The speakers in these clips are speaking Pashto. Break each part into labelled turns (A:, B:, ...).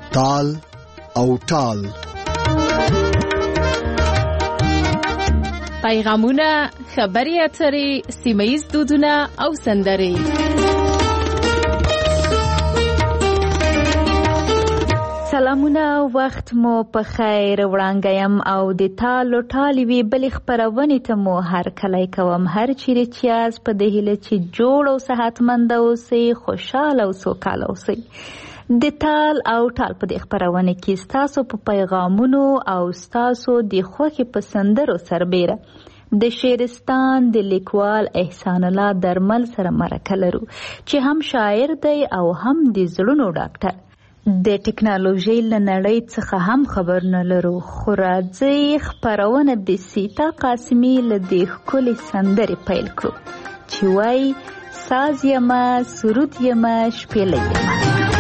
A: تال او ټال.
B: پیغامونه، خبري اترې، سیمه‌ییز دودونه او سندرې.
C: سلامونه، وخت مو په خیر. وړاندیم او د تالو ټالوي بلې خپرونې ته مو هر کلی کوم. هر چیرې چې یاست په دې هیله چې جوړ او صحتمند اوسئ، خوشحاله او سوکاله اوسئ. د تال او ټال په دې خپرونه کې ستاسو په پیغامونو او ستاسو د خوښې په سندرو سربیره د شعرستان د لیکوال احسان الله درمل سره مرکه لرو چې هم شاعر دی او هم د زړونو ډاکټر. د ټکنالوژۍ له نړۍ څخه هم خبر نه لرو، خو راځئ خپرونه د سیتا قاسمي له دې ښکلې سندرې پیل کړو چې وایي ساز یمه، سرود یمه، شپېلۍ یمه.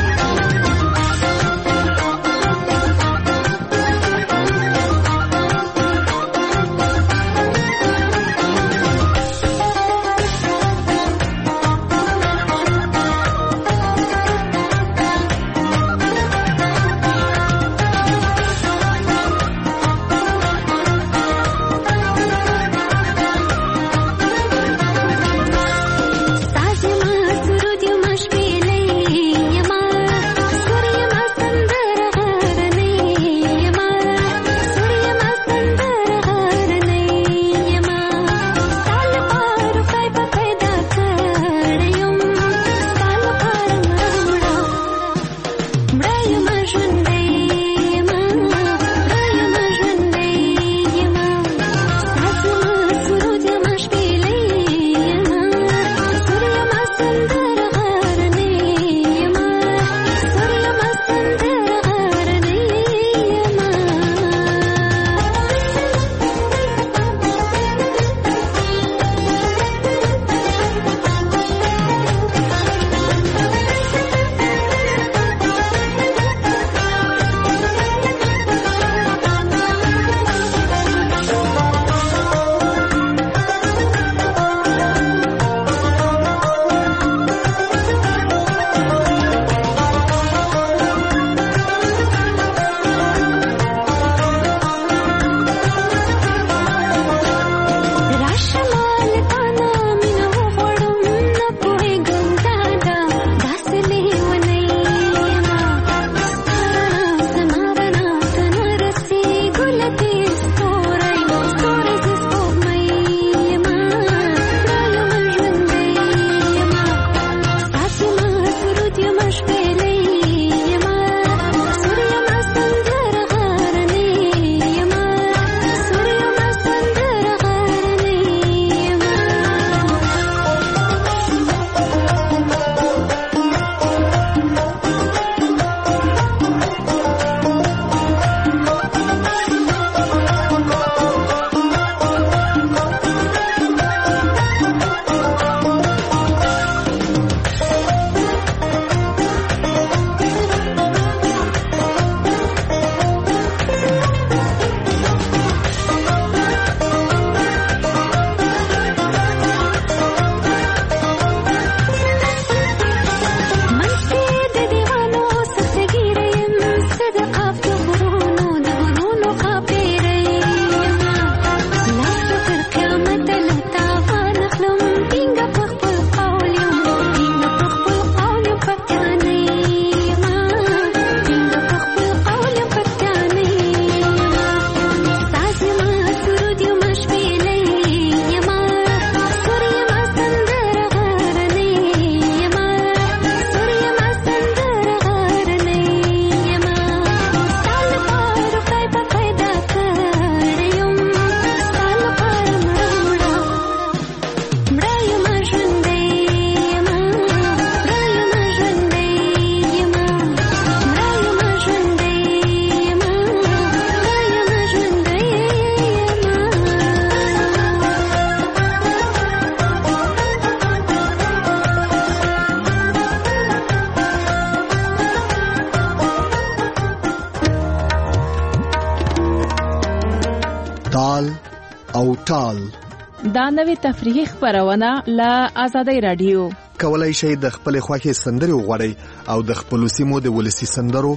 A: تال او ټال
B: دا نوې تفریحي خپرونه له آزادۍ رادیو.
A: کولای شئ د خپل خوښې سندرې وغواړئ او د خپل سیمو د ولسي سندرو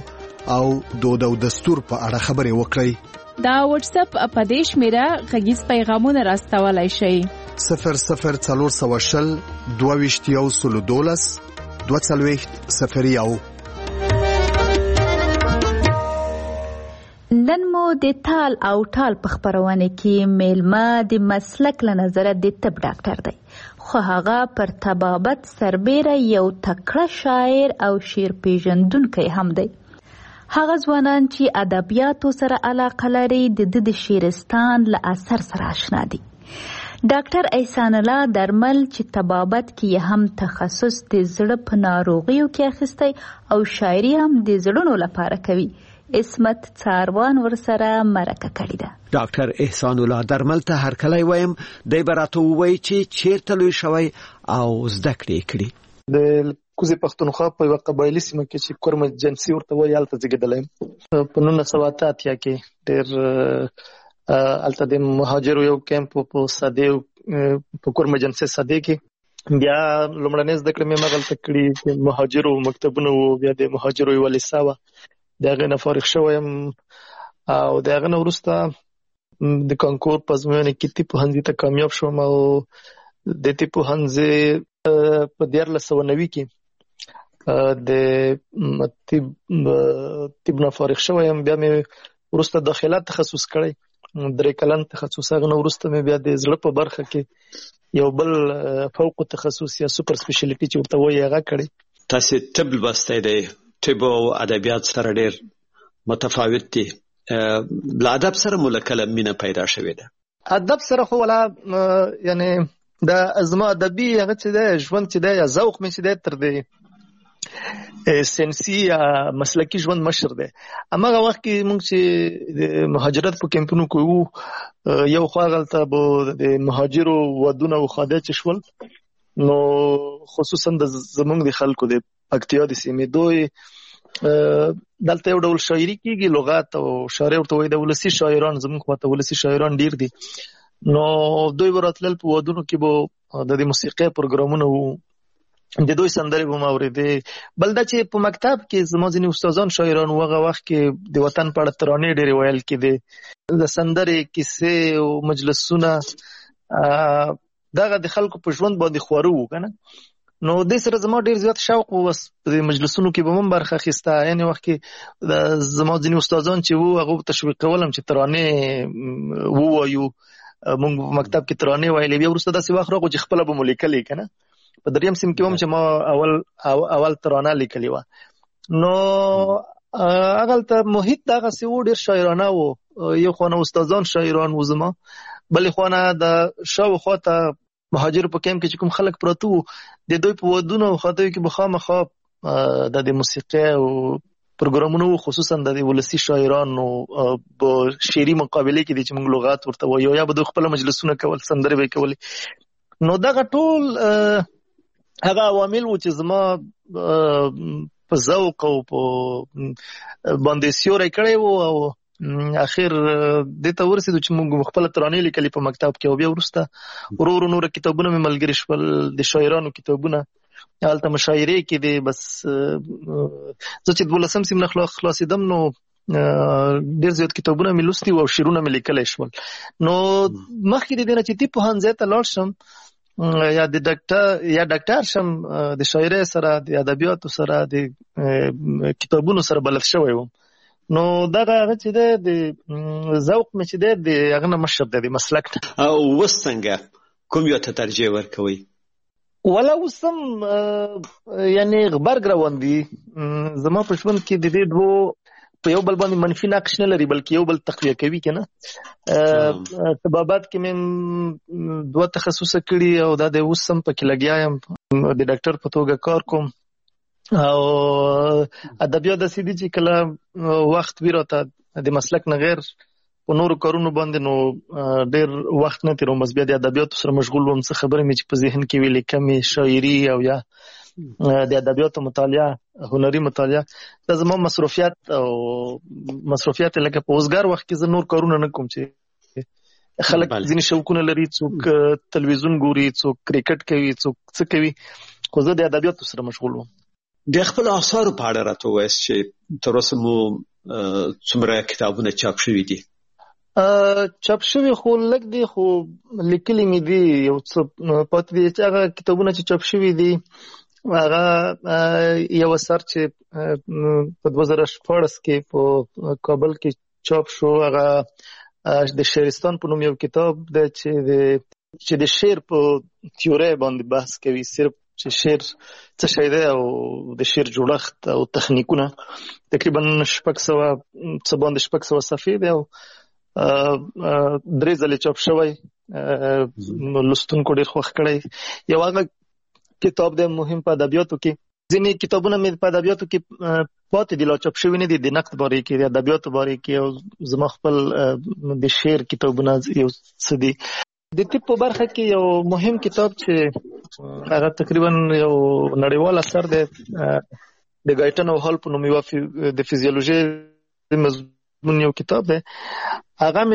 A: او دود او دستور په اړه خبرې وکړئ.
B: دا واتس اپ په دې شمیره غږیز پیغامونه راستولای شئ.
A: 00420 22 22
C: نن مو د تال او ټال په خبرونه کې میلمه د مسلک له نظره د طب ډاکټر دی، خو هغه پر طبابت سربیره یو تکړه شاعر او شعر پیژندونکی هم دی. هغه ځوانان چې ادبیاتو سره علاقه لري د شعرستان له اثر سره آشنا دي. ډاکټر احسان الله درمل چې طبابت کې هم تخصص د زړه په ناروغیو کې اخیستی او شاعري هم د زړونو لپاره کوي. اسمت څاروان ورسره مرکه کړې ده.
D: ډاکټر احسان الله درمل ته هرکلی وایم، دی به راته ووایي چې چیرته لوی شوی او زده کړې کړي.
E: د کوزې پښتونخوا په یوه قبایلي سیمه کې چې کورمه جنسي ورته وایي هلته زیږېدلی یم. په 1988 کې ډېر هلته د مهاجرو یو کیمپ په سدې په کورمه جنسي سدې کې بیا لومړنۍ زده کړې مې همغلته کړي. د مهاجرو مکتبونه وو، بیا د مهاجرو یوه لیسه وه، د هغې نه فارغ شوی یم او د هغه نه وروسته د کانکور په ازموینې کې طب پوهنځي ته کامیاب شوم او د طب پوهنځي په 1990 کې د طب نه فارغ شوی یم. بیا مې وروسته داخله تخصص کړی، 3 کلن تخصص. هغه نه وروسته مې بیا د زړه په برخه کې یو بل فوق تخصص یا سوپر سپیشلیټي چې ورته وایي هغه کړی.
D: تاسې طب لوستی دی، طب او ادبیات سره ډېر متفاوت دي. له ادب سره مو له کله مینه پیدا شوې ده؟
E: ادب سره خو ولا یعنی دا زما ادبي هغه چې دی ژوند چې دی یا ذوق مې چې دی تر دی سنسي یا مسلکي ژوند مشر دی. هماغه وخت کې موږ چې د مهاجرت په کیمپونو کې وو، یو خوا هلته به د مهاجرو ودونه وخاده چې شول، نو خصوصا زمونږ د خلکو د پکتیا د سیمې دوی دلته یو ډول شاعري کېږي، لغات او شاعري ورته وایي. د ولسي شاعران زمونږ خواته ولسي شاعران ډېر دي، نو دوی به راتلل په ودونو کې به د موسیقۍ پروګرامونه وو، د دوی سندرې به مو اورېدې. بل دا چې په مکتب کې زما ځینې استادان شاعران وو، هغه وخت کې د وطن په اړه ترانې ډېرې ویل کېدې، د سندرې کیسې او مجلسونه دغه د خلکو په ژوند باندې خواره وو که نه. نو دې سره زما ډېر زیات شوق و، بس په مجلسونو کې به هم برخه اخیسته. یعنې وخت کې زما ځینې استادان چې وو هغه تشویقولم چې ترانې ووایو. موږ په مکتب کې ترانې ویلې، بیا وروسته داسې وخت راغو چې خپله به مو لیکلې که نه. په 3م صنف کې هم چې ما اول ترانه لیکلې وه. نو هغلته محیط دغسې و، ډېر شاعرانه و. یو خوا نه استادان شاعران و زما، بلې خوا نه د شاوخوا ته مهاجر په کیمپ کې چې کوم خلک پراته وو، د دوی په ودونو او خاطیو کې به خامخا د موسیقۍ او پروګرامونو وو، خصوصا د ولسي شاعرانو په شعري مقابلې کې دي چې موږ لغات ورته وایو، یا به دوی خپله مجلسونه کول، سندرې به یې کولې. نو دغه ټول هغه عوامل وو چې زما په ذوق او په باندې سیوری کړی وو او اخر دې ته ورسېدو چې موږ خپله ترانې لیکلې په مکتب کې. او بیا وروسته ورو ورو نوره کتابونه مې ملګري شول، د شاعرانو کتابونه. هلته مشاعرې کې دی، بس زه چې 12م صنف نه خلاصېدم نو ډېر زیات کتابونه مې لوستي وو او شعرونه مې لیکلی شول. نو مخکې د دې نه چې طب پوهنځي ته لاړ شم یا ډاکټر شم، د شاعرۍ سره، د ادبیاتو سره، د کتابونو سره بلد شوی وم. نو دغه هغه چې دی د ذوق مې چې دی د هغه نه مشر دی، د مسلک ته.
D: او اوس څنګه کوم یو ته ترجیح ورکوئ؟
E: ولا اوس هم یعنې غبرګ روان دي. زما په ژوند کې د دې دوو په یو بل باندې منفي نقش نه لري، بلکې یو بل تقویه کوي که نه. طبابت کې مې 2 تخصصه کړي او دا د اوس هم پکې لګیا یم، د ډاکټر په توګه کار کوم. او ادبیات داسې دي چې کله وخت وي راته د مسلک نه غیر په نورو کارونو باندې، نو ډېر وخت نه تېروم، بس بیا د ادبیاتو سره مشغول وم. څه خبرې مې چې په ذهن کې وي لیکمې، شاعري او یا د ادبیاتو مطالعه، هنري مطالعه. دا زما مصروفیات لکه په اوسګار وخت کې زه نور کارونه نه کوم چې خلک ځینې شوقونه لري، څوک تلویزیون ګوري، څوک کرکټ کوي، څوک څه کوي، خو زه د ادبیاتو سره مشغول وم.
D: د خپل آثارو په اړه راته وایي چې تر اوسه مو څومره کتابونه چاپ شوي دي؟
E: چاپ شوي خو لږ دي، خو لیکلي مې دي یو څه پاتې دي. چې هغه کتابونه چې چاپ شوي دي هغه یو اثر چې په 2014 کې په کابل کې چاپ شو، هغه د شعرستان په نوم یو کتاب دی چې د شعر په تیوري باندې بحث کوي، صرف چې شعر څه شی دی او د شعر جوړښت او تخنیکونه. تقریبا 600 صفحې دی او 3 ځله چاپ شوی، لوستونکو ډېر خوښ کړی. یو هغه کتاب دی مهم په ادبیاتو کې. ځینې کتابونه مې په ادبیاتو کې پاتې دي لا چاپ شوي نه دي، د نقد باره کې، د ادبیاتو باره کې، او زما خپل د شعر کتابونه یو څه دي. د طب په برخه کې یو مهم کتاب چې هغه تقریبا یو نړیوال اثر دی، د ګایټن او هال په نوم یو د فزیولوژي مضمون یو کتاب دی. هغه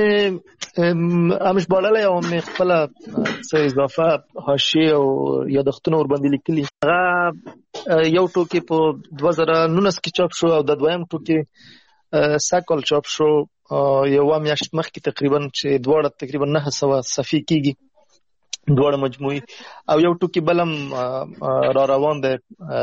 E: مې ژباړلی او مې خپله څه اضافه حاشیې او یادښتونه ورباندې لیکلي. هغه یو ټوکې په 2019 کې چاپ شو او د دویم ټوکې سږ کال چاپ شو، یوه میاشت مخکې تقریبا، چې دواړه تقریبا 900 صفحې کېږي، دواړه مجموعي. او یو ټوکې بل هم را روان دی،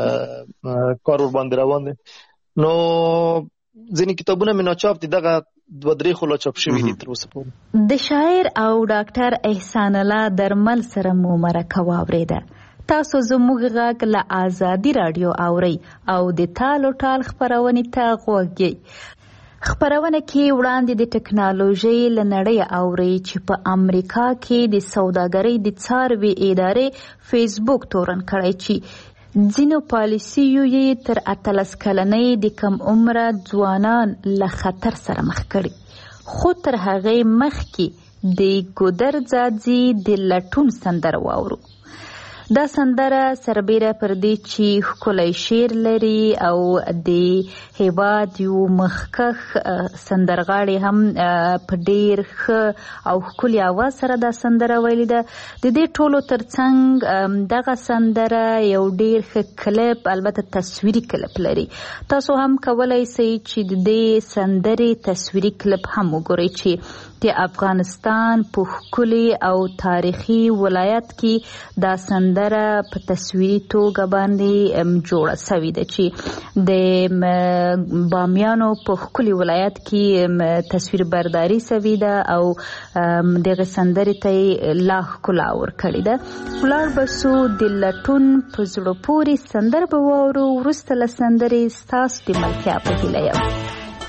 E: کار ورباندې روان دی. نو ځینې کتابونه مې ناچاپ دي، دغه 2-3 خو لا چاپ شوي دي تر اوسه پورې.
C: د شاعر او ډاکټر احسان الله درمل سره مو مرکه واورېده. تاسو زموږ غږ له آزادي راډیو اورئ او د تال او ټال خپرونې ته غوږ یئ. خپرونه کې وړاندې د ټکنالوژۍ له نړۍ اورئ چې په امریکا کې د سوداګرۍ د څاروي ادارې فیسبوک تورن کړی چې ځینو پالیسیو یې تر 18 کلنۍ د کم عمره ځوانان له خطر سره مخ کړي. خو تر هغې مخکې د ګودر ځاځي د لټون سندره واورو. دا سندره سربیره پر دې چې ښکلی شعر لري او د هیواد یو مخکښ سندرغاړي هم په ډیر ښه او ښکلي اواز سره دا سندره ویلې ده. د دې ټولو ترڅنګ دغه سندره یو ډیر ښه کلپ، البته تصویري کلپ لري. تاسو هم کولی شئ چې د دې سندرې تصویري کلپ هم وګورئ چې د افغانستان په ښکلي او تاریخي ولایت کې دا سندره په تصویري توګه باندې جوړه سوې ده، چې د بامیانو په ښکلي ولایت کې تصویر برداري سوې ده او دغه سندرې ته یې لا ښکلا ورکړې ده. ولاړ به سو د لټون په زړه پورې سندره به واورو. وروسته له سندرې ستاسو د ملتیا په هیله یم.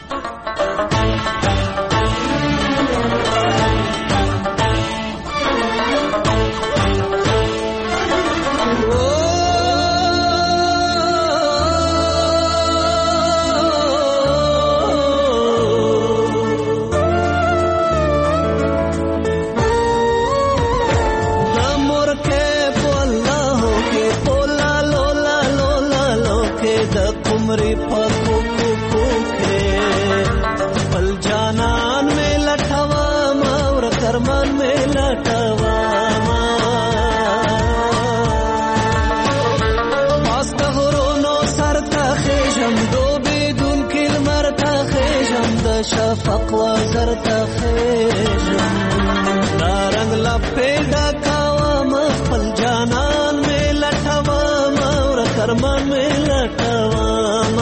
F: شفق وزر تخیجم دارنگ لپیدا کاوام خپل جانان میں لٹوام اور کرمان میں لٹوام.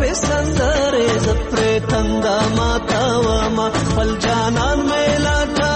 F: تندا ماتا وما خپل جانان مې لاټا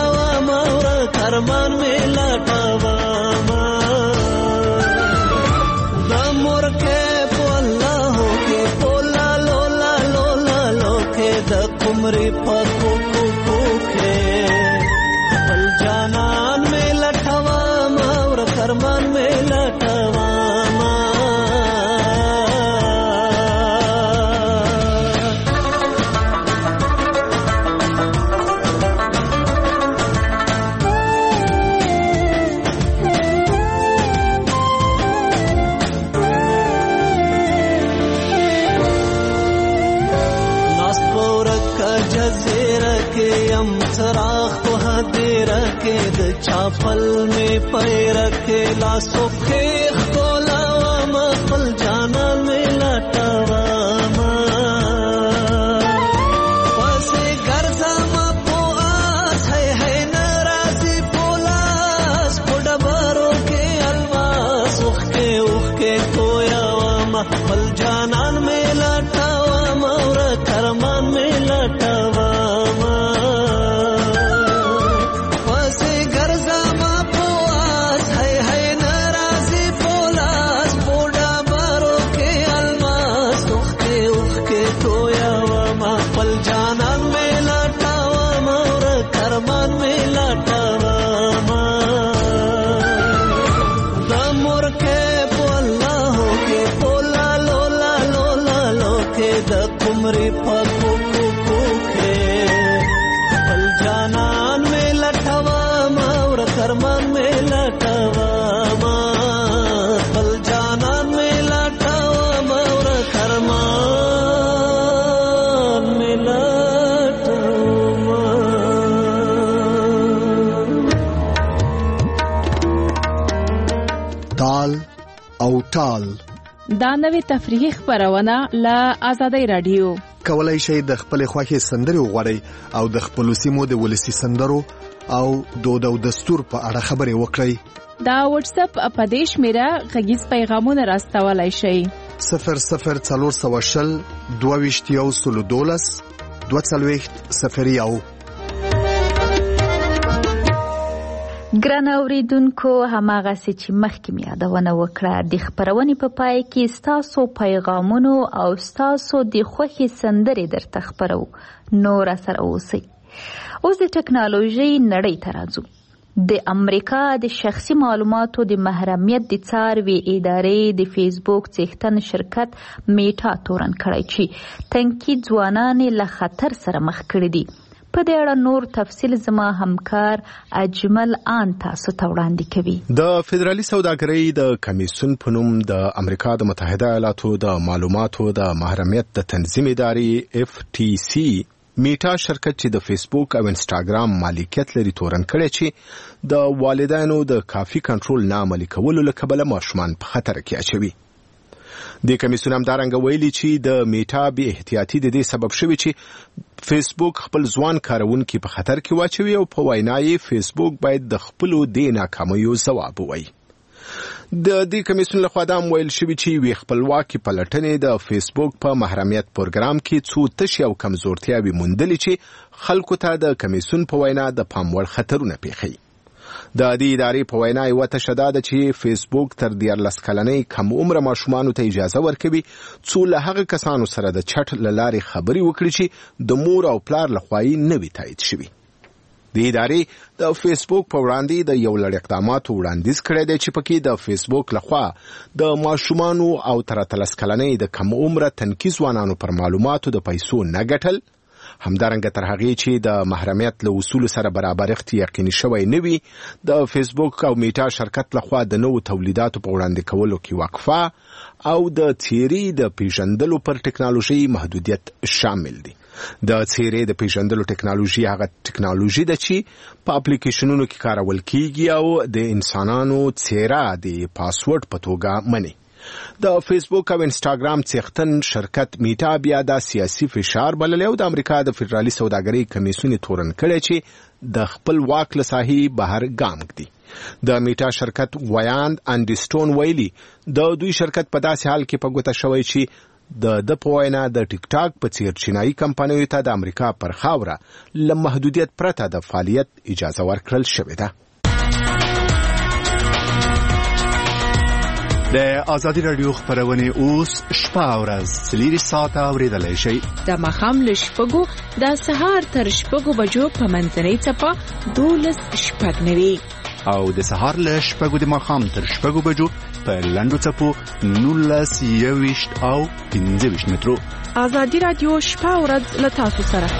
F: دې رکه د چاپل می پیرکه لا سوخه کولا ما خپل جانا می لټوا ما پسې ګرځم په آس ہے ناراضي پولاس پډبرو کې الواز سوخه اوخه کویا ما خپل جانان می لټوا ما ور کرمان می لټوا ری پکو کو کے پل جانان میں لٹوا مور کرمان میں لٹوا ما پل جانان میں لٹوا مور کرمان میں لٹوا
A: تال او ټال
B: دا نوې تفریحي خبرونه له آزادۍ رادیو.
A: کولای شئ د خپل خوښې سندرې وغواړئ او د خپل سیمو د ولسی سندرو او دود او دستور په اړه خبرې وکړئ.
B: دا واتس اپ اپدیش میرا غږیز پیغامونه راستولای شئ.
A: 00420 22 22
C: ګران اوریدونکو هماغه چې مخکې مې یادونه وکړه د خبرونې په پای کې ستاسو پیغامونو او ستاسو د خوښې سندرې درته خبرو نو راسره اوسئ. اوس د ټکنالوژۍ نړۍ ته راځو. د امریکا د شخصي معلوماتو د محرمیت د څاروي ادارې د فیسبوک څښتن شرکت میټا تورن کړی چې تنکي ځوانان له خطر سره مخ کړي دي. په دې اړه نور تفصیل زما همکار اجمل آن تاسو ته وړاندې کوي.
G: د فدرالي سوداګرۍ د کمیسیون په نوم د امریکا د متحده ایالاتو د معلوماتو د محرمیت د تنظیم ادارې FTC میټا شرکت چې د فیسبوک او انسټاګرام مالکیت لري تورن کړی چې د والدینو د کافي کنټرول نه عملي کولو له کبله ماشومان په خطر کې اچوي. د کمیسیون همدارنګه ویلي چې د میټا بې احتیاطي د دې سبب شوی چې فیسبوک خپل ځوان کارونکي په خطر کې واچوي او په وینا یې فیسبوک باید د خپلو دې ناکامیو ځواب ووایي. د دې کمیسیون لخوا دا ویل شوی چې وی خپلواکي پلټنې د فیسبوک په محرمیت پروګرام کې څو تشې او کمزورتیاوې موندلې چې خلکو ته د کمیسیون په وینا د پام وړ خطرونه پیښوي. د دې ادارې په وینا یو تشدد ده چې فیسبوک تر 14 کلنۍ کم عمر ماشومانو ته اجازه ورکوي څو له هغه کسانو سره د چټ لارې خبري وکړي چې د مور او پلار لخوا یې نه وي تایید شوي. د ادارې د فیسبوک په وړاندې د یو لړ اقداماتو وړاندیز کړی دی چې پکې د فیسبوک لخوا د ماشومانو او تر 13 کلنۍ د کم عمر تنکي ځوانانو پر معلوماتو د پیسو نه ګټل، همدارنګه تر هغې چې د محرمیت له اصولو سره برابرښت یقیني شوی نه وي، د فیسبوک او میټا شرکت لخوا د نوو تولیداتو په وړاندې کولو کې وقفه او د څیرې د پیژندلو پر ټکنالوژي محدودیت شامل دي. د څیرې د پیژندلو ټکنالوژي هغه ټکنالوژي ده چې په اپلیکیشنونو کې کارول کیږي او د انسانانو څیره د پاسورډ په توګه مني. د فیسبوک او انسټاګرام څښتن شرکت میټا بیا د سیاسي فشار بللی او د امریکا د فدرالي سوداګرۍ کمیسیون تورن کړی چې د خپل واک له ساحې بهر ګام ږدي. د میټا شرکت ویاند انډیسټون ویلي د دوی شرکت په داسې حال کې په ګوته شوی چې د په وینا د ټیک ټاک په څیر چینایي کمپنیو ته د امریکا پر خاوره له محدودیت پرته د فعالیت اجازه ورکړل شوې ده.
H: د آزادي رادیو خبرونه اوس شپه او ورځ 3 ساعته اوریدلای شئ.
B: د ماښام له 6 د سهار تر 6 بجو په منځنۍ څپه 12:09
H: او د سهار له 6 د ماښام تر 6 بجو په لنډو څپو 19:20 او 15 مترو.
B: آزادي رادیو شپه او ورځ له تاسو سره.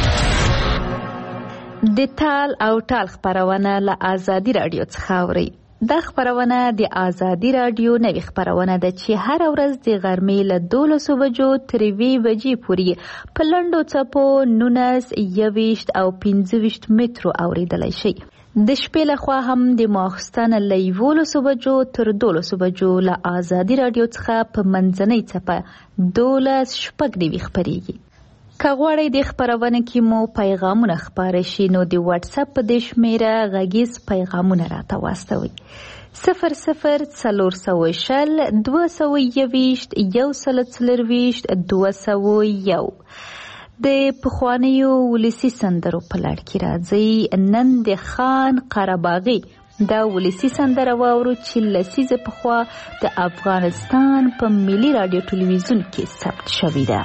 C: د تال او ټال خبرونه له آزادي رادیو څخه اورئ. دا خبرونه د آزادي رادیو نوې خبرونه ده چې هر ورځ د غرمې له 12 بجو تر 1 بجې پورې په لنډو څپو 19, 21 او 25 مترو اوریدلای شي. د شپې لخوا هم د ماخستن له 11 بجو تر 12 بجو له آزادي رادیو څخه په منځنۍ څپه 12:09 خبريږي. که غواړئ د خبرونه کې مو پیغامونه خپاره شي نو د واتس اپ په دې شمیره غږیز پیغامونه راته واستوئ 0040 221 201. د پخوانیو ولسی سندرو په لړ کې راځي نن د خان قرباغي دا ولسی سندره واورو چې لسیزه پخوا د افغانستان په ملي رادیو ټلویزیون کې ثبت شوې ده.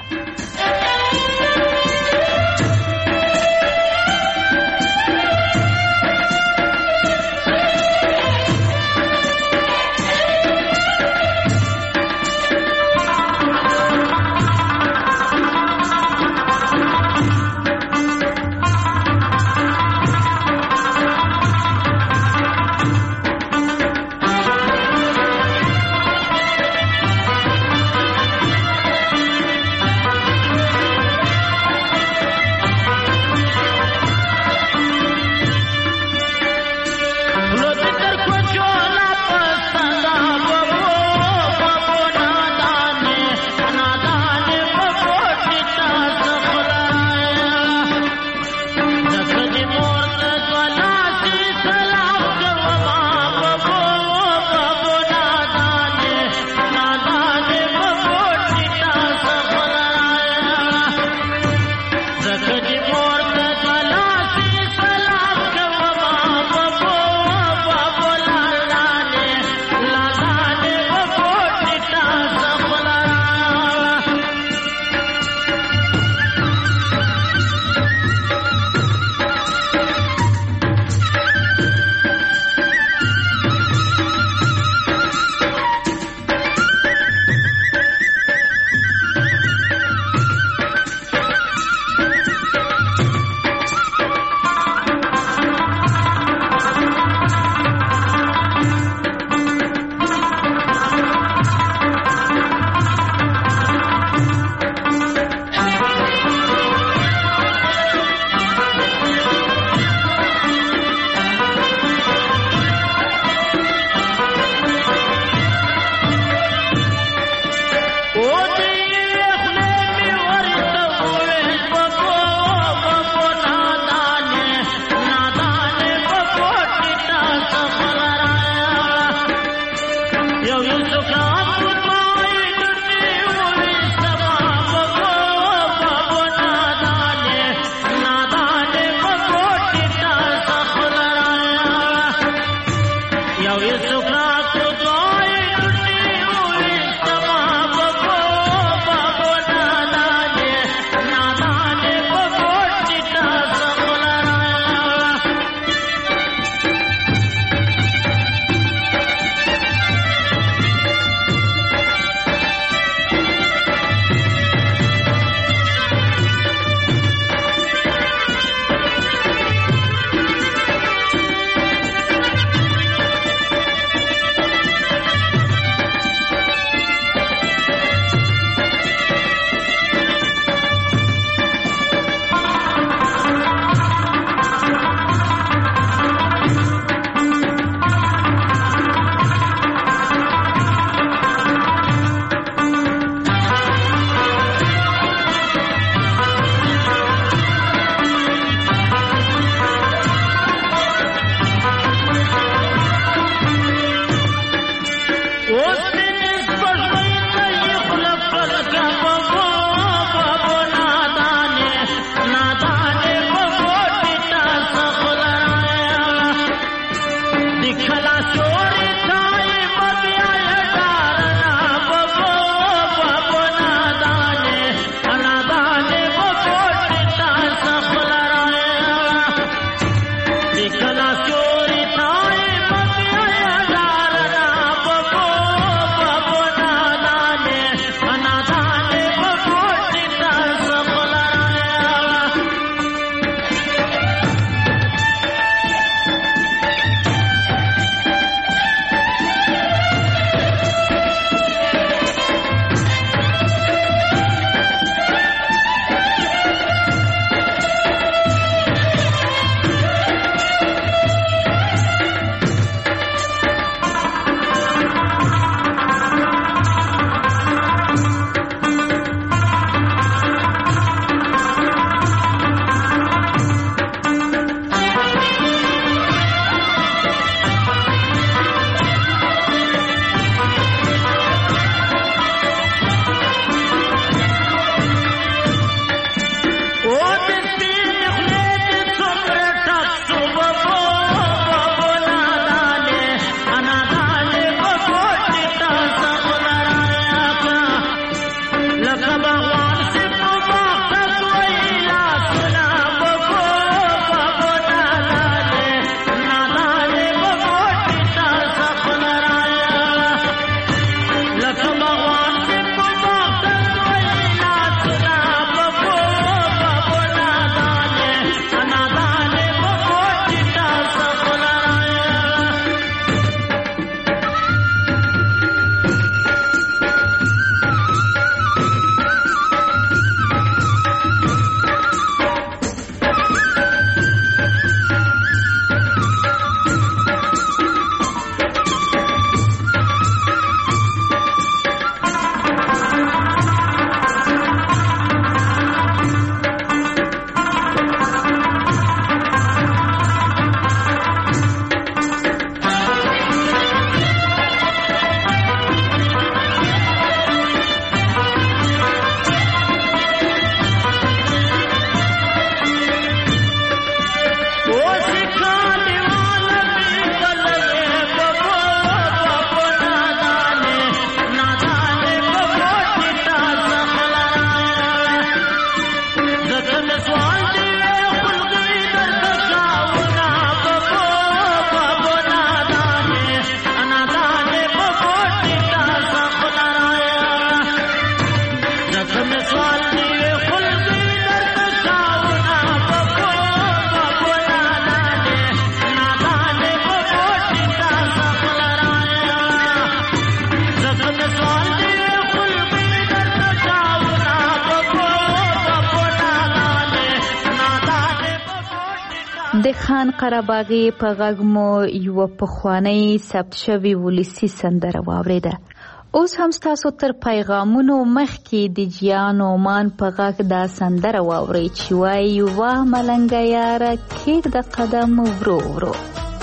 C: خان قرهباغي په غږ مو یوه پخوانۍ ثبت شوې ولسي سندره واورېده. اوس هم ستاسو تر پیغامونو مخکې د جیان اومان په غږ دا سندره واورئ چې وایي واه ملنګه یاره کېږده قدم ورو ورو.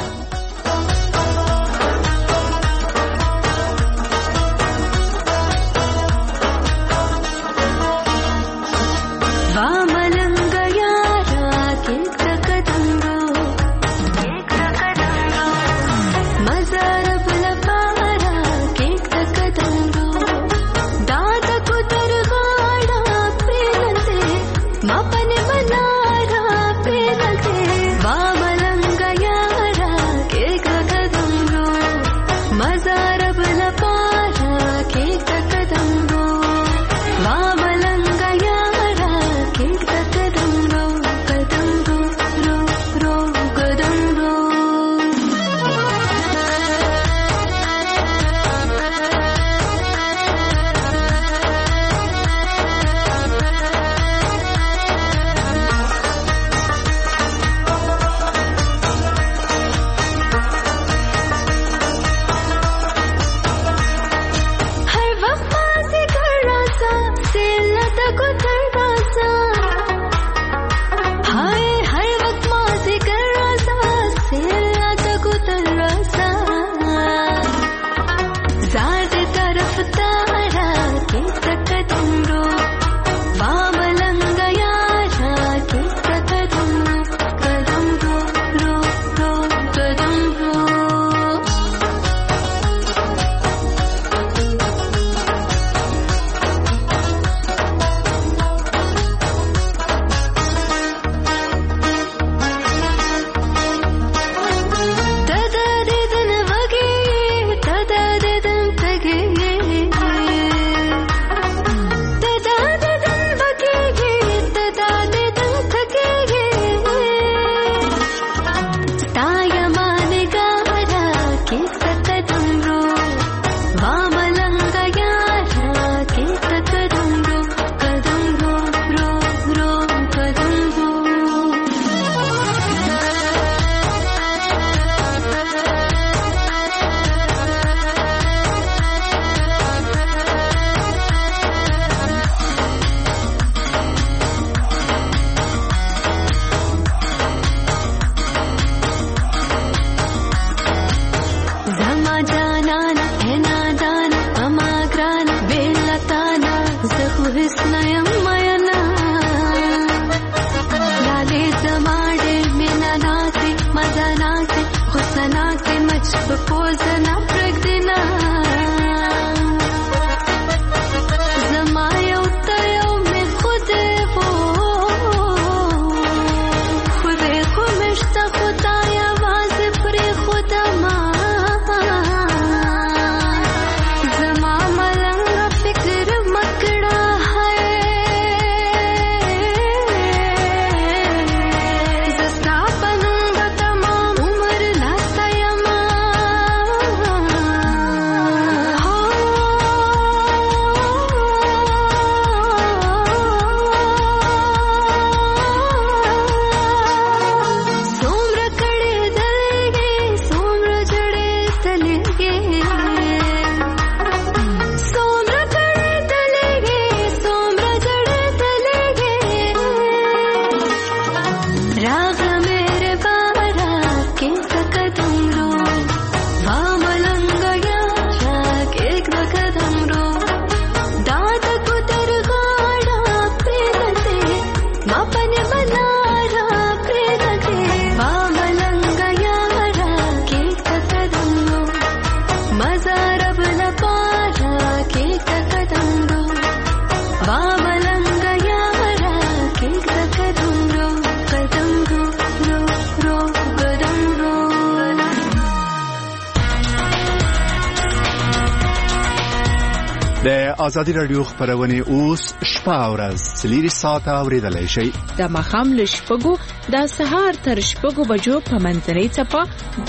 H: ازادي رادیو خبرونه اوس شپه او ورځ 3 ساعته اوریدلای شي.
B: د مخام له شپږو د سهار تر شپږو بجو په منځنۍ څپه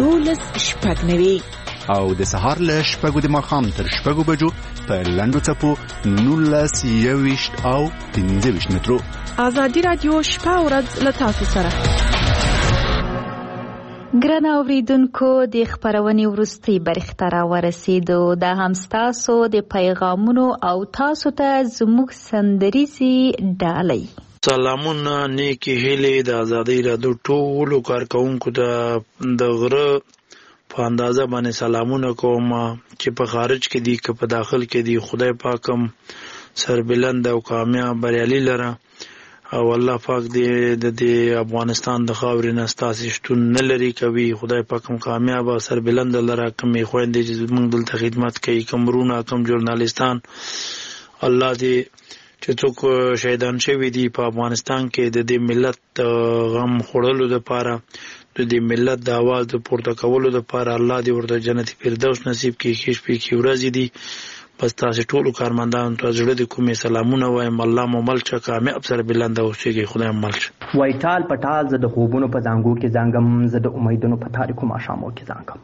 B: 12:09
H: او د سهار له شپږو د مخام تر شپږو بجو په لنډو څپو 19:20 او 15 مترو.
B: ازادي رادیو شپه او ورځ له تاسو سره.
C: ګران اوریدونکو د خبرونې وروستۍ برخې ته راورسېدو. دا هم ستاسو د پیغامونو او تاسو ته زموږ سندریزې ډالۍ.
I: سلامونه، نیکی هیلې د ازادۍ رادیو ټولو کارکونکو ته د غره په اندازه باندې سلامونه کوم چې په خارج کې دي که په داخل کې دي. خدای پاکم سربلند او کامیاب بریالي لره او الله پاک دې د افغانستان د خاورې نه ستاسې شتون نه لري کوي. خدای پاک هم کامیاب او سربلند لره. کومې خویندې چې موږ دلته خدمت کوي، کوم ورونه، کوم ژورنالیستان، الله دې چې څوک شهیدان شوي دي په افغانستان کې د دې ملت غم خوړلو دپاره، د دې ملت د اواز د پورته کولو دپاره الله دې ورته جنت فردوس نصیب کړي. ښې شپې کې ورځې دي. بس تاسې ټولو کارمندانو ته زړه د کومې سلامونه وایم. الله مو ملچه کامیاب سربلند اوسېږئ. خدای مو ملچه.
J: وای ټال په ټال زه د خوبونو په زانګو کې زانګم، زه د امیدونو په تاریکو ماښامو کې زانګم.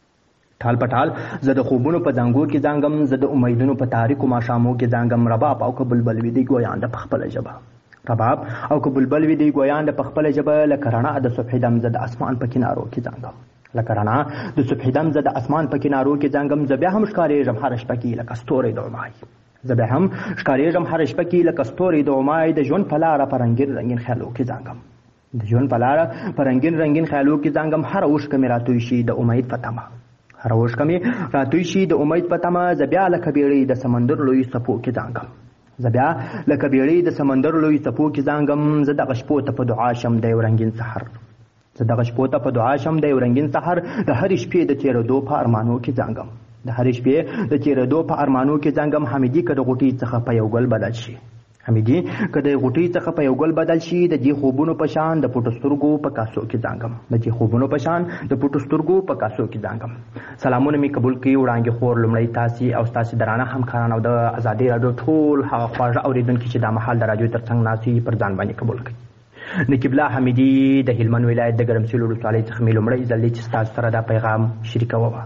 J: ټال په ټال زه د خوبونو په زانګو کې زانګم، زه د امیدونو په تاریکو ماښامو کې زانګم. رباب او که بلبل وي دی ګویانده په خپله ژبه، رباب او که بلبل وي دی ګویانده په خپله ژبه. لکه رڼا د صبح دم زه د اسمان په کنارو کې زانګم، لکه رڼا د صبح دم زه د اسمان په کنارو کې زانګم. زه بیا هم ښکارېږم هره شپه کې لکه ستوری د امای، زه بیا هم ښکارېږم هره شپه کې لکه ستوری د امای. د ژوند په لاره په رنګین رنګین خیالو کې زانګم، د ژوند په لاره په رنګین رنګین خیالو کې زانګم. هره اوښکه مې راتوی شي د امید په تمه، هره اوښکه مې راتوی شي د امید په تمه. زه بیا لکه بیړۍ د سمندر لوی څپو کې زانګم، زه بیا لکه بیړۍ د سمندر لوی څپو کې زانګم. زه دغه شپو ته په دعا شم د یو رنګین سحر، زه دغه شپو ته په دعا شم د یو رنګین سحر. د هرې شپې د تېرېدو په ارمانو کې زانګم، د هرې شپې د تېرېدو په ارمانو کې زانګم. حمیدي که د غوټۍ څخه په یو ګل بدل شي، حمیدي که د غوټۍ څخه په یو ګل بدل شي. د دې خوبونو په شان د پټو سترګو په کاسو کې زانګم، د دې خوبونو په شان د پټو سترګو په کاسو کې زانګم. سلامونه مې قبول کړي وړاندې خور لومړی تاسې او ستاسې درانه همکاران او د ازادۍ راډیو ټول هغه خواږه اورېدونکي چې دا مهال د راډیو تر څنګ ناست وي پر ځان باندې قبول کړي. نقیب الله حمیدي د هلمند ولایت د ګرمسیر ولسوالۍ څخه مې لومړی ځل دی چې ستاسو سره دا پیغام شریکومه.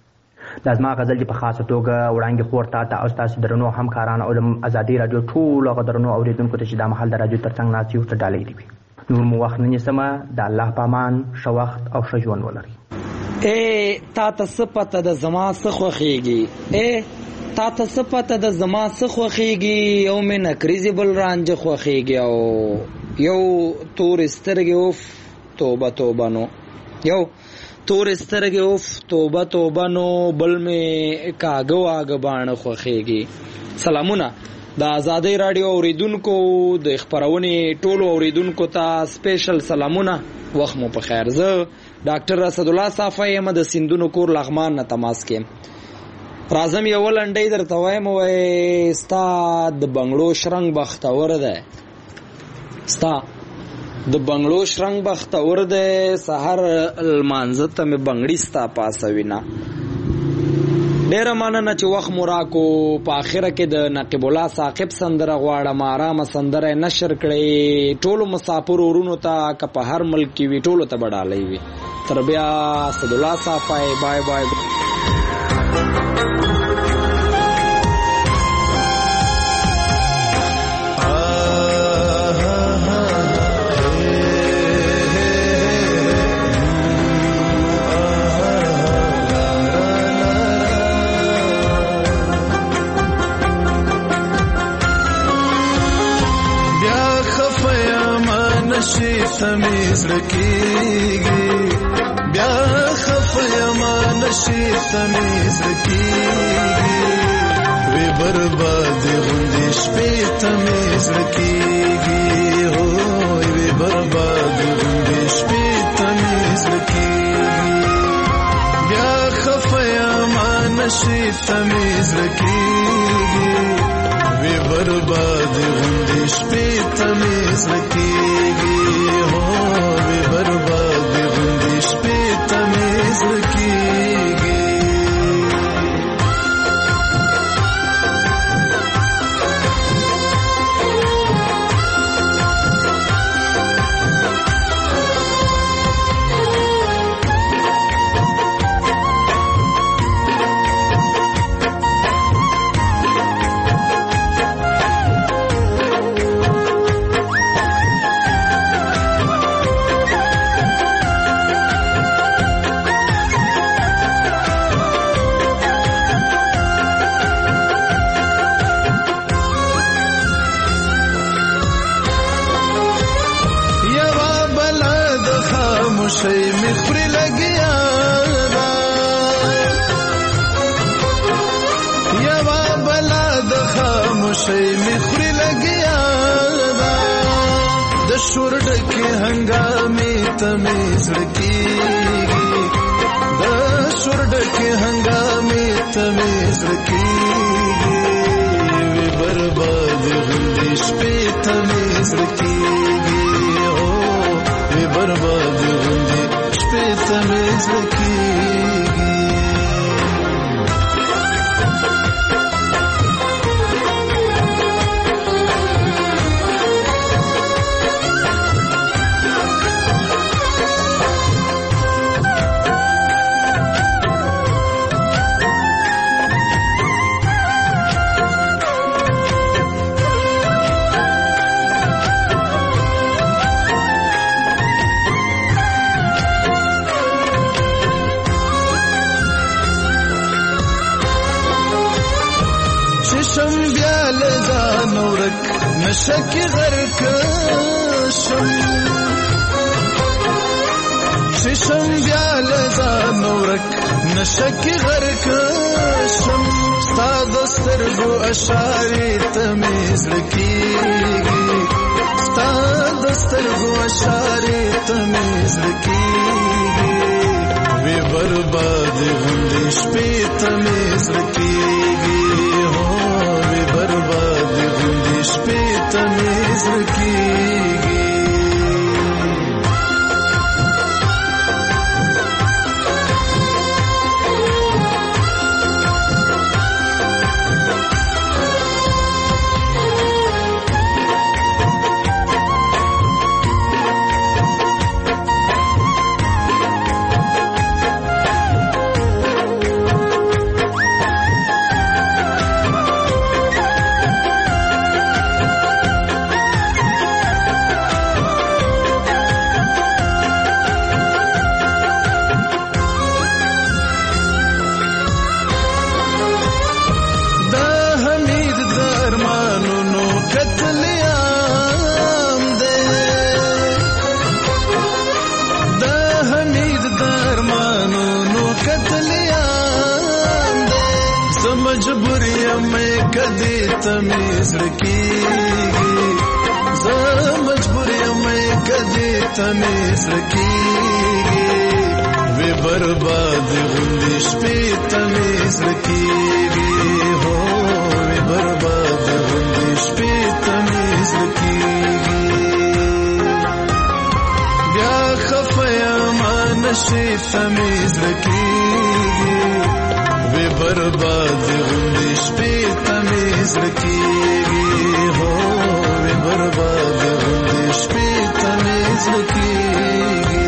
J: دا زما غزل دې په خاصه توګه وړاندې خور ته او ستاسو درنو همکاران او د ازادۍ راډیو ټولو هغه درنو اورېدونکو ته چې دا مهال د راډیو تر څنګ ناست یو ورته ډالۍ دي. نور مو وخت نه نیسمه. د الله په امان، ښه وخت او ښه ژوند ولرئ.
K: تا ته څه پته د زما څه خوښېږي؟ تا ته څه پته د زما څه خوښېږي؟ یو مې نکریزې بل رانجه خوښېږي او یو تور سترګې اوف توبه توبه نو، یو تور سترګې اوف توبه توبه نو، بل مې کاږه واږه باڼه خوښېږي. سلامونه د ازادۍ راډیو اوریدونکو، د خپرونې ټولو اوریدونکو ته سپیشل سلامونه. وخت مو په خیر. زه ډاکټر اسد الله صافی یم د سیندونو کور لغمان نه تماس کیم. راځم یو لنډۍ درته وایم. وای ستا د بنګړو شرنګ بختور دی، ستا د بنګړو شرنګ بختور دی. سحر لمانځه ته مې بنګړي ستا پاسوي نه. ډېره مننه چې وخت مو راکو. په آخره کې د نقیب الله ثاقب سندره غواړم، آرامه سندره نشر کړئ ټولو مسافر ورونو ته، که په هر ملک کې وي ټولو ته به ډالۍ وي. تر بیا اسد الله صافی، بای بای.
F: تمیز رکیږي بیا خفیما نشي تمیز رکیږي وی برباد غوندې شپې تمیز رکیږي هو وی برباد غوندې شپې تمیز رکیږي بیا خفیما نشي تمیز رکیږي وی برباد غوندې شپې تمیز رکیږي برباد غوندې شپې تمیز رکیږي. لګیا دا یوا بلا د خاموشۍ مخري لګیا دا د شور ډکه هنګامې تمې زړکیږي د شور ډکه هنګامې تمې زړکیږي وی برباد غوندې شپې تمې زړکیږي او وی برباد غوندې شپې تمې زړکیږي نشکی غرق شم ششم بیال زانورک نشکی غرق شم ستا دسترگو اشاری تمیز لکیگی ستا دسترگو اشاری تمیز لکیگی وی برباد غندش پی تمیز لکیگی وی برباد غندش پی تمیز لکیگی تمیز رکیگی زه مجبور یم کدی تمیز رکیگی وی برباد غندی شپې تمیز رکیگی هو وی برباد غندی شپې تمیز رکیگی بیا خفیم نشي تمیز رکیگی وی برباد غندی شپې تمیز رکیگی هو وی برباد غندی شپې تمیز رکیگی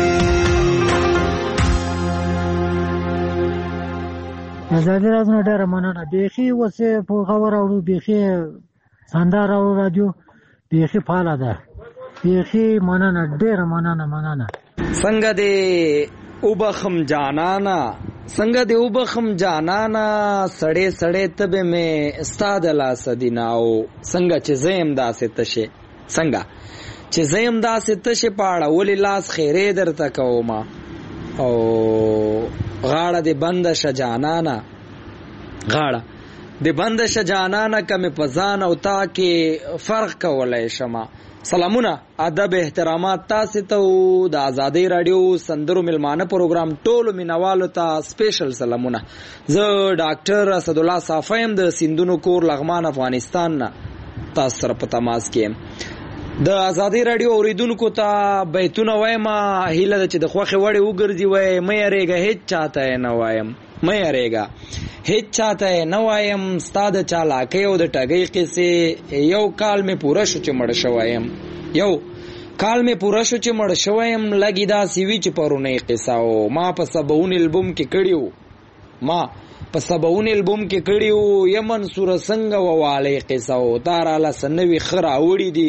L: ازادي راځنه ډېر مننه بیخي وسه په خبر اورو بیخي ساندار اورو رادیو بیخي فعال ده بیخي مننه ډېر مننه
K: څنګه دې وبخم جانانا څنګه دې وبخم جانانا سړې سړې تبه مې استاد لا سدیناو څنګه چې زم داسې تشه څنګه چې زم داسې تشه پاړه ولې لاس خیره درته کوما او غاړه دې بند ش جانانا غاړه دې بند ش جانانا کمه پزان او تا کې فرق کولای شمه سلامونه ادب احترامات تاسو ته د آزادۍ رادیو سندرو ملمانه پروګرام ټولو مینوالو ته سپیشل سلامونه زه ډاکټر اسد الله صافیم د سیندونو کور لغمان افغانستان نه تاسو سره په تماس کې د آزادۍ رادیو اوریدونکو ته بیتونه وایم هیله ده چې د خوخه وړي وګرځي وای مې اړېګه هیڅ چاته نه وایم مې اړېګه هیڅ چاته نه وایم ستاد چالاکه او د ټګۍ قصې یو کال می پوره شو چې مړ شوایم یو کال می پوره شو چې مړ شوایم لګی دا سیوی چې پرونه قصه او ما په 70 البوم کې کړیو یمن سور څنګه وواله قصه او تاراله سنوي خرا وړي دي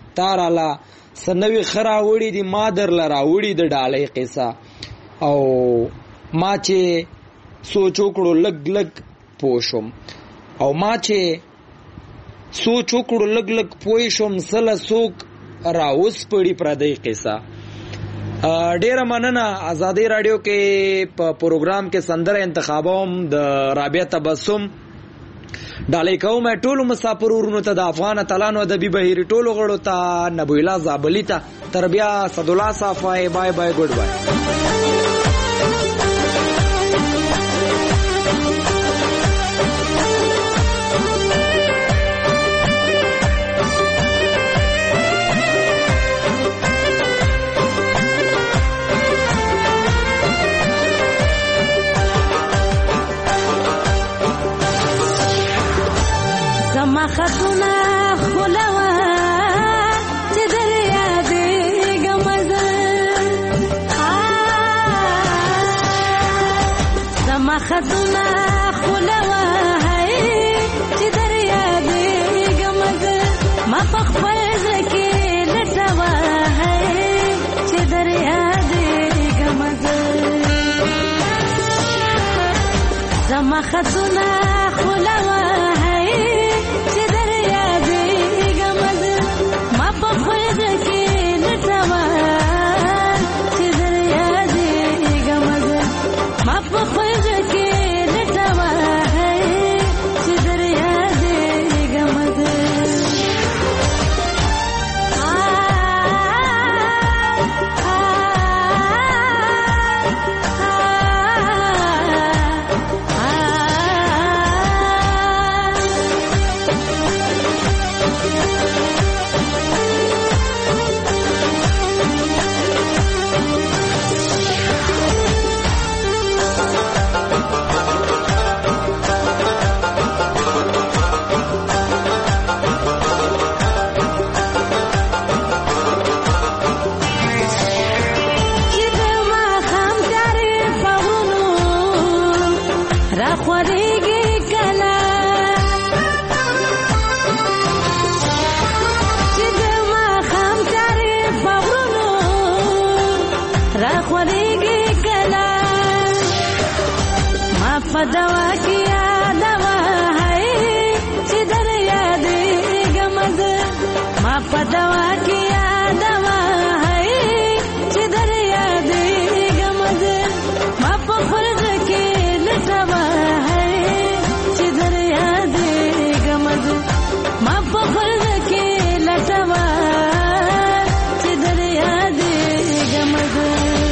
K: ما در لرا وړي د ډالې قصه او ما چې سوچ وکړو لګ پوښوم او ما چې سوچ وکړو لګ پوښوم سله سوک راوس پړی پردې قصه ډیره مننه. آزادی رادیو کې په پروګرام کې سندره انتخابوم د رابعه تبسم ډالۍ کوم ټولو مسافر ورونو ته، د افغان اتلانو ادبي بهیر ټولو غړو ته، نبویلا زابلی ته، تر بیا صدالله صافای، بای بای ګډ بای.
M: خطونه خلوا چې دریا دې ګمزه زما خطونه خلوا چې دریا دې ګمزه ما په خپل ځکه لټوا چې دریا دې ګمزه زما خطونه خلوا دوا کیا دوا چې دریا دې ګمزه ما په دوا کیا دوا چې دریا دې ګمزه ما په فرض کې لټوا چې دریا دې ګمزه ما په فرض کې لټوا چې دریا دې ګمزه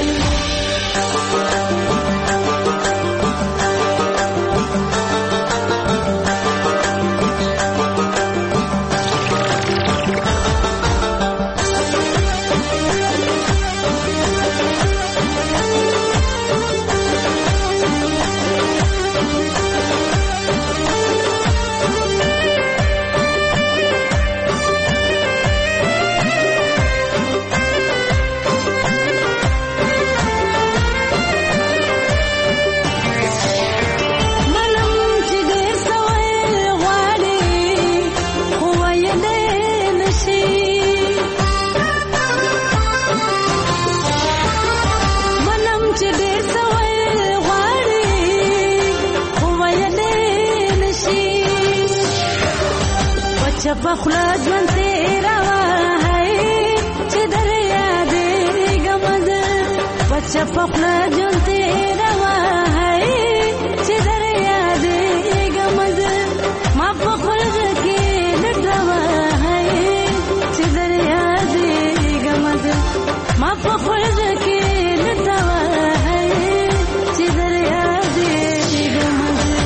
M: پخلا ژوند تیرا چې دریا دې ګمزه بچا پخلا ژوند تیرا چې دریا دې ګمزه ما په خلج کې لټوا چې دریا دې ګمزه ما په خلج کې لټوا چې دریا دې ګمزه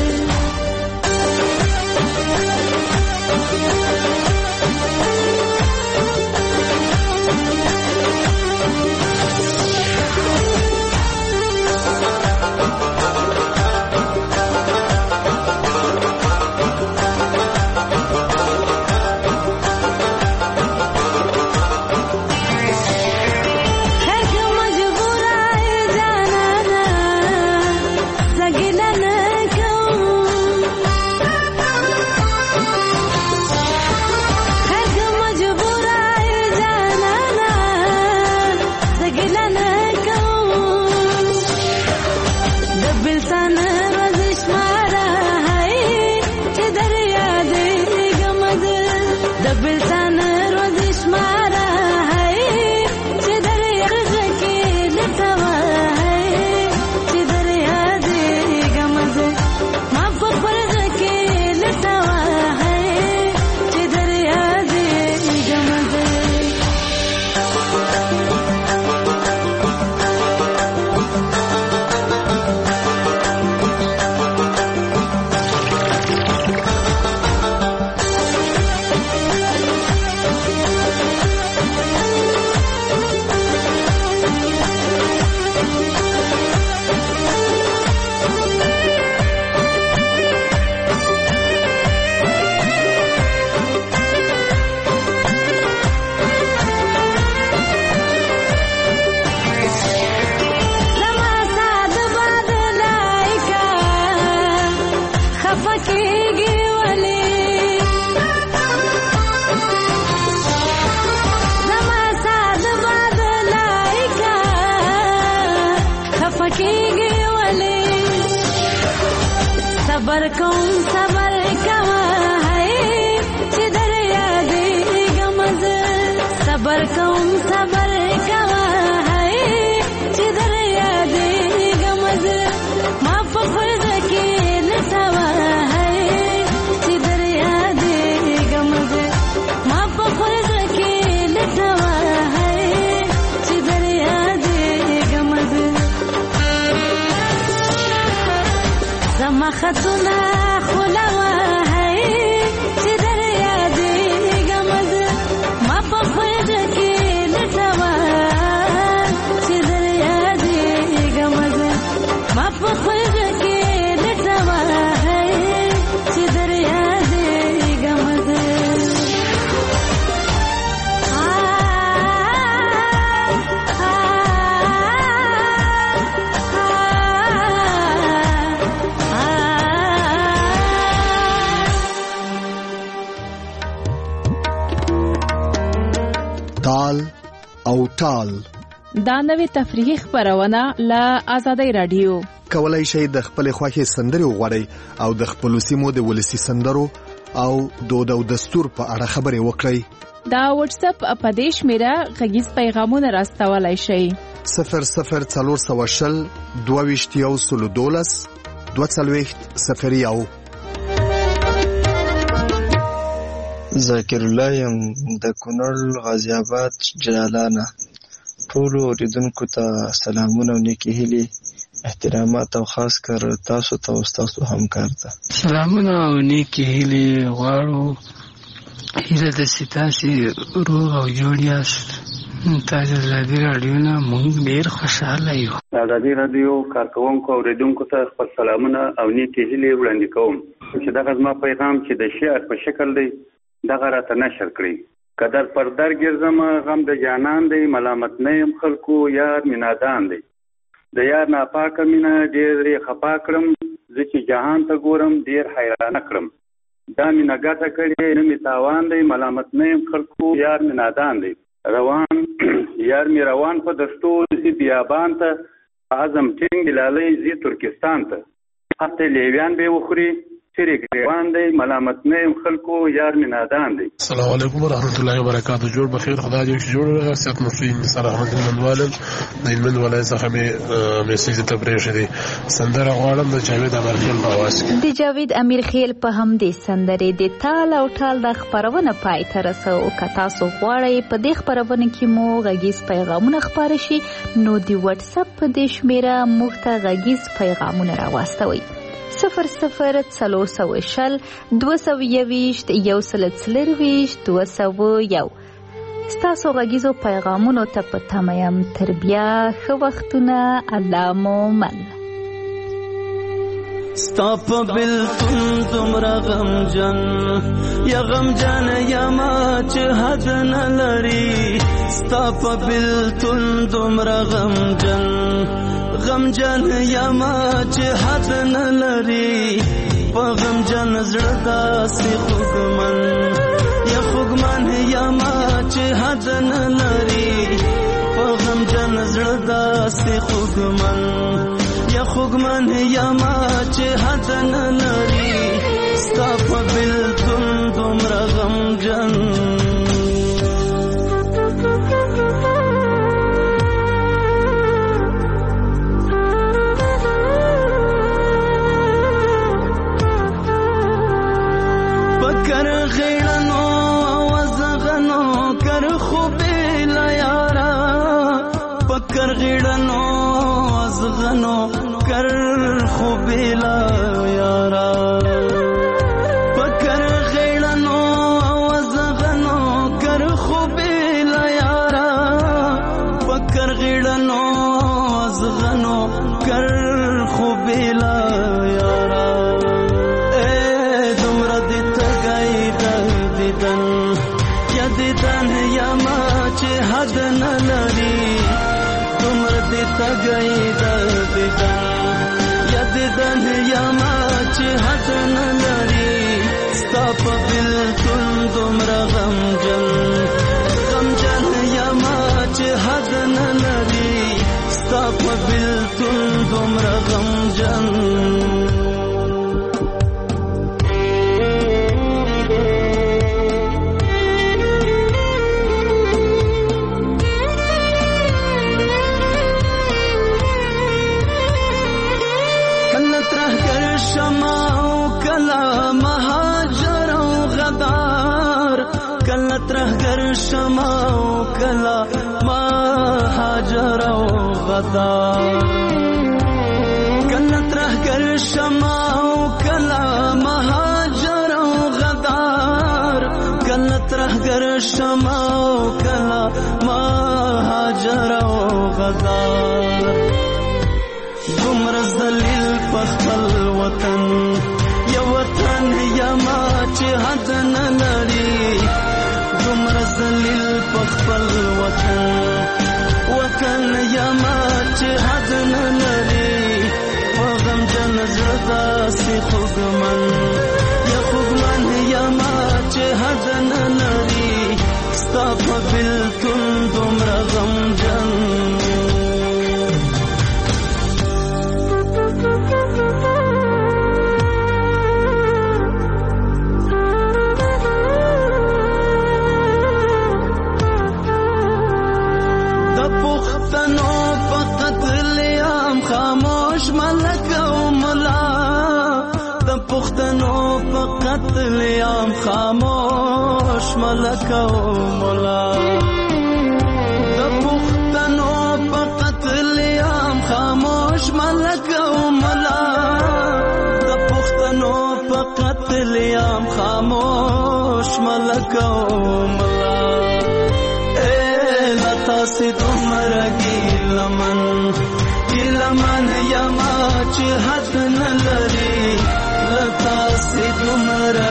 M: بلسان روزش مارا ہے چې دریا کې صبر کوم صبر کوا ہے چې در یادېږم زه صبر کوم صبر کوا ہے چې در یادېږم زه ما په خلد کې لټوا ہے چې در یادېږم زه ما په خلد کې لټوا ہے چې در یادېږم زه زما خطونه خلوا ہے چې در یادېږم زه ما په خلد کې لټوا چې در یادېږم زه ما په خلد کې لټوا ہے چې در یادېږم زه
A: تال او ټال
B: دا نوې تفریحي خبرونه له آزادۍ رادیو
A: کولای شئ د خپل خوښي سندري وغواړئ او د خپل سیمو د ولسی سندرو او دود او دستور په اړه خبرې وکړئ.
B: دا واتس اپ په دې شمیره غږیز پیغامونه راستولای شئ
A: 00420 2212 2201
N: ذاکر الله یم د کونړ غازی آباد جلالانه. ټول اوریدونکو ته سلامونه او نیکی هیلې احترامات او خاص کر تاسو ته او تاسو همکار ته
O: سلامونه او نیکی هیلې غواړو. هیله د ستاسي روغ او جوړ یاست. تاسو زادي رادیو نه مونږ ډیر خوشاله یو.
P: زادي رادیو کارکونکو او اوریدونکو ته خپل سلامونه او نیکی هیلې وړاندې کوم چې دا غزما پیغام چې د شعر په شکل دی دغه راته نشر کړی. قدر پردر ګرځم غم د جانان دی ملامت نه يم خلکو یار مینادان دی د یار ناپاکه مینا ډېر خپا کړم زه چې جهان ته ګورم ډېر حیران کړم دا مینا ګټه کړې نه می تاوان دی ملامت نه يم خلکو یار مینادان دی روان یار می روان په دشتو زی بیابان ته اعظم ټینګ لالۍ زی ترکستان ته هفته لیویان به وخوري سری ګریوان دی ملامت نه يم خلکو یار مینادان دی.
Q: السلام علیکم ورحمۃ اللہ وبرکاتہ. جوړ بخیر خدای دې چې جوړ صحت مفید سره احمد منوالم د من ولای څخه می میسج ته پرېښې دي سندره غواړم د جاوید امیر خیل په आवाज کې.
C: د جاوید امیر خیل په همدې سندرې د تال او ټال د خبرونه پای ته رسو. که تاسو غواړئ په دې خبرونه کې مو غږیز پیغامونه خپاره شي نو د واتس اپ په دې شمیره موږ ته غږیز پیغامونه راواستوئ 00 420 221 201. ستاسو غږیزو پیغامونو ته په تمه یم. تر بیا ښه وختونه. الله مو من.
F: ستا په بلتون دومره غمجن یا غمجن یا ما چې حد نه لري ستا په بلتون دومره غمجن یا ما چې حد نه لري په غمجن زړه داسې خوږمن یا ما چې حد نه لري په غمجن زړه داسې خوږمن یا ما چې حد نه لري ستا په بلتون دومره غمجن کر غیړنو وزغنو کر خوبې لا یارا پکر غیړنو وزغنو کر خوبې لا یارا پکر غیړنو وزغنو کر خوبې لا یارا پکر غیړنو وزغنو کر خوبې لا یارا دیدن یا ما چې حد نه لري دومره دې تګی د دیدن یا دیدن یا ما چې حد نه لري ستا په بلتون دومره غمجن یا ما چې حد نه لري ستا په بلتون دومره غمجن ترهګر شمع او کلا مهاجر او غدار کله ترهګر شمع او کلا مهاجر او غدار کله ترهګر شمع او کلا مهاجر او غدار دومره ذلیل په خپل وطن یو وطن یما چې حد نه لري دومره ذلیل په خپل وطن یما چې حد نه لري په غمجن زړه داسې خوږمن یما چې حد نه لري ستا په بېلتون دومره غمجن خاموش ملک او مولا د پښتنو په قتل ام خاموش ملک او مولا د پښتنو په قتل ام خاموش ملک او مولا اے لتا سي تمہارا ګیلمن یما چې حد نه لري لتا سي تمہارا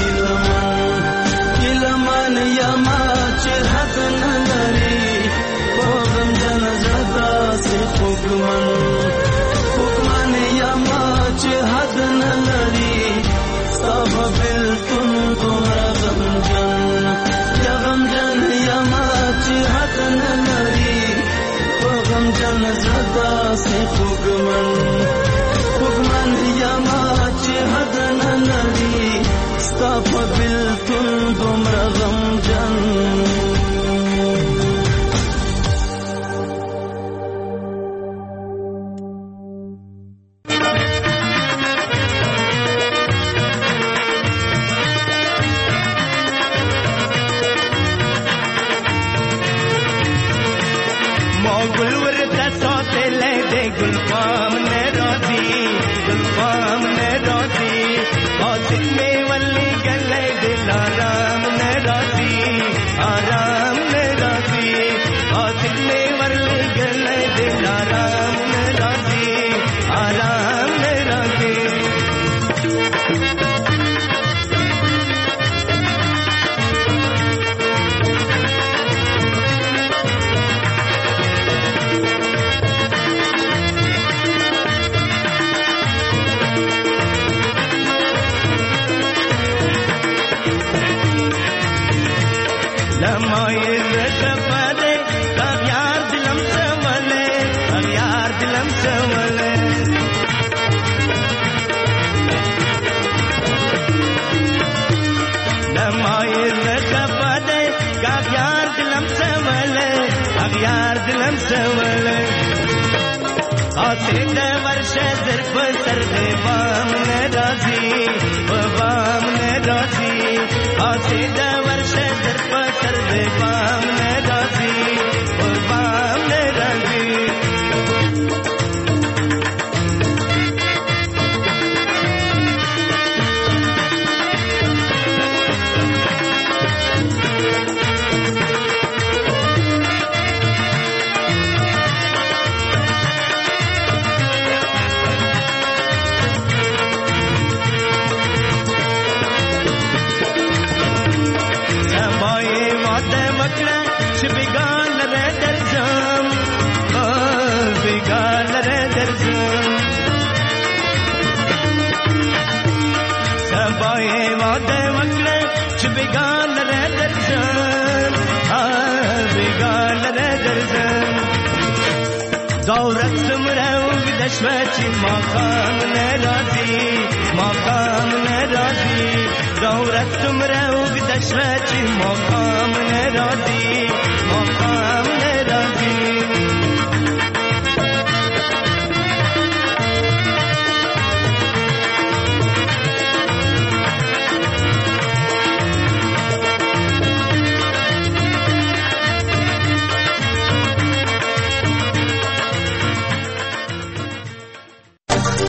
F: ګیلمن یما چې حد نه لري په غمجن زړه داسې خوږمن یما چې حد نه لري ستا په بېلتون دومره غمجن یما چې حد نه لري په غمجن زړه داسې خوږمن یما چې حد نه لري ستا په بېلتون دومره غمجن
R: دورت سمره و بدشوچی مقام نرازی دورت سمره و بدشوچی مقام نرازی